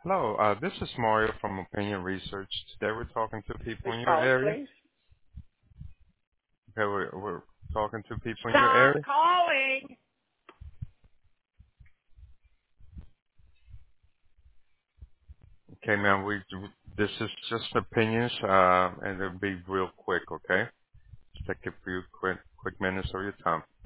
Hello, this is Mario from Opinion Research. Today we're talking to people Who's in your calling, area. please? Okay, we're talking to people in your Stop area. calling. Okay, ma'am, this is just opinions, and it'll be real quick, okay? Just take a few quick minutes of your time.